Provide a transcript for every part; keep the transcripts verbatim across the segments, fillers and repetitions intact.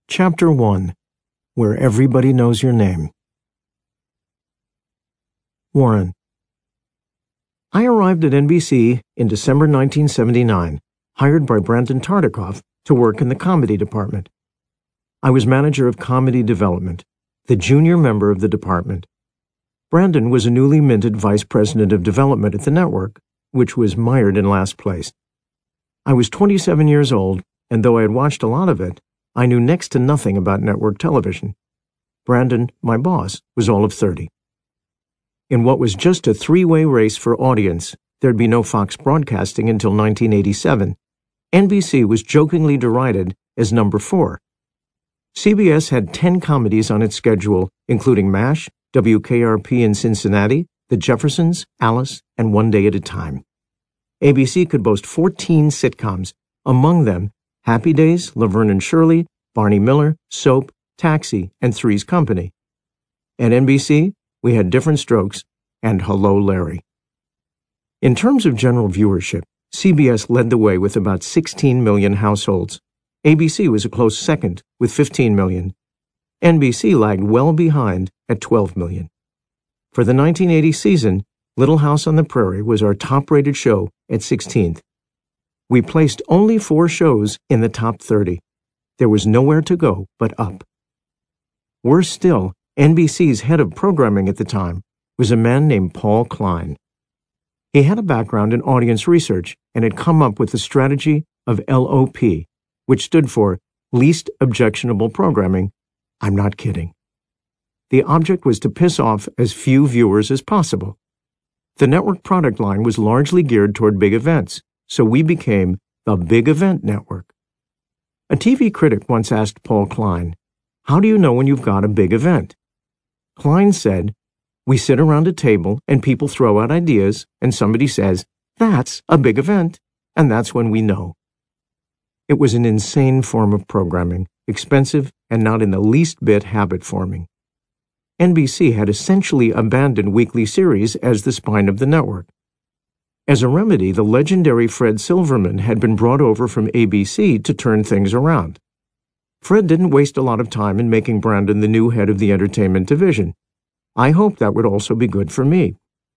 Chapter one, Where Everybody Knows Your Name. Warren. I arrived at N B C in December nineteen seventy-nine, hired by Brandon Tartikoff to work in the comedy department. I was manager of comedy development, the junior member of the department. Brandon was a newly minted vice president of development at the network, which was mired in last place. I was twenty-seven years old, and though I had watched a lot of it, I knew next to nothing about network television. Brandon, my boss, was all of thirty. In what was just a three-way race for audience, there'd be no Fox broadcasting until nineteen eighty-seven. N B C was jokingly derided as number four. C B S had ten comedies on its schedule, including MASH, W K R P in Cincinnati, The Jeffersons, Alice, and One Day at a Time. A B C could boast fourteen sitcoms, among them Happy Days, Laverne and Shirley, Barney Miller, Soap, Taxi, and Three's Company. At N B C, we had Different Strokes and Hello, Larry. In terms of general viewership, C B S led the way with about sixteen million households. A B C was a close second with fifteen million. N B C lagged well behind at twelve million. For the nineteen eighty season, Little House on the Prairie was our top-rated show at sixteenth. We placed only four shows in the top thirty. There was nowhere to go but up. Worse still, N B C's head of programming at the time was a man named Paul Klein. He had a background in audience research and had come up with the strategy of L O P, which stood for Least Objectionable Programming. I'm not kidding. The object was to piss off as few viewers as possible. The network product line was largely geared toward big events, so we became the Big Event Network. A T V critic once asked Paul Klein, "How do you know when you've got a big event?" Klein said, "We sit around a table and people throw out ideas and somebody says, 'That's a big event,' and that's when we know." It was an insane form of programming, expensive and not in the least bit habit-forming. N B C had essentially abandoned weekly series as the spine of the network. As a remedy, the legendary Fred Silverman had been brought over from A B C to turn things around. Fred didn't waste a lot of time in making Brandon the new head of the entertainment division. I hoped that would also be good for me.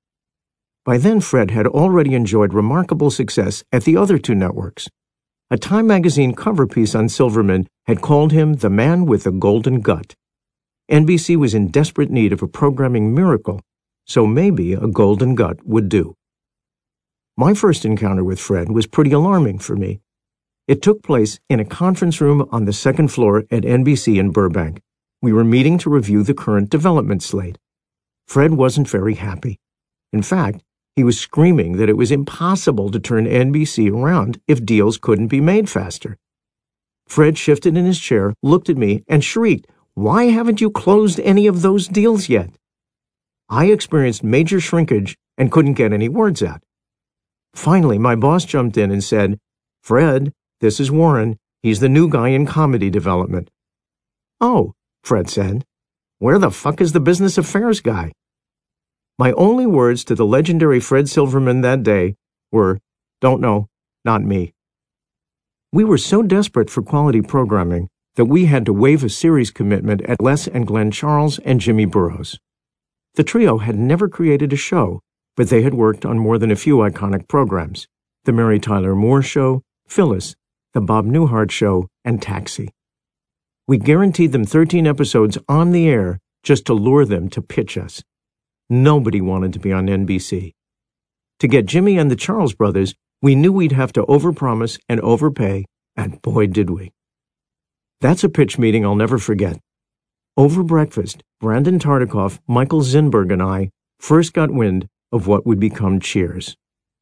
By then, Fred had already enjoyed remarkable success at the other two networks. A Time magazine cover piece on Silverman had called him the man with the golden gut. N B C was in desperate need of a programming miracle, so maybe a golden gut would do. My first encounter with Fred was pretty alarming for me. It took place in a conference room on the second floor at N B C in Burbank. We were meeting to review the current development slate. Fred wasn't very happy. In fact, he was screaming that it was impossible to turn N B C around if deals couldn't be made faster. Fred shifted in his chair, looked at me, and shrieked, "Why haven't you closed any of those deals yet?" I experienced major shrinkage and couldn't get any words out. Finally, my boss jumped in and said, "Fred, this is Warren. He's the new guy in comedy development." "Oh," Fred said. "Where the fuck is the business affairs guy?" My only words to the legendary Fred Silverman that day were, "Don't know, not me." We were so desperate for quality programming that we had to waive a series commitment at Les and Glenn Charles and Jimmy Burrows. The trio had never created a show, but they had worked on more than a few iconic programs: The Mary Tyler Moore Show, Phyllis, The Bob Newhart Show, and Taxi. We guaranteed them thirteen episodes on the air just to lure them to pitch us. Nobody wanted to be on N B C. To get Jimmy and the Charles brothers, we knew we'd have to overpromise and overpay, and boy did we. That's a pitch meeting I'll never forget. Over breakfast, Brandon Tartikoff, Michael Zinberg, and I first got wind of what would become Cheers.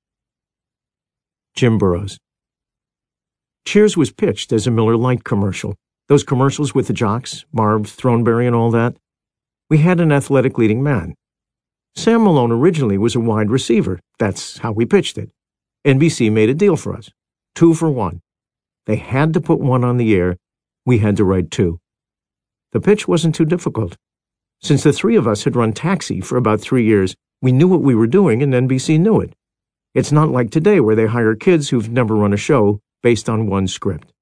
Jim Burrows. Cheers was pitched as a Miller Lite commercial. Those commercials with the jocks, Marv, Throneberry, and all that. We had an athletic leading man. Sam Malone originally was a wide receiver. That's how we pitched it. N B C made a deal for us. Two for one. They had to put one on the air. We had to write two. The pitch wasn't too difficult. Since the three of us had run Taxi for about three years, we knew what we were doing and N B C knew it. It's not like today where they hire kids who've never run a show based on one script.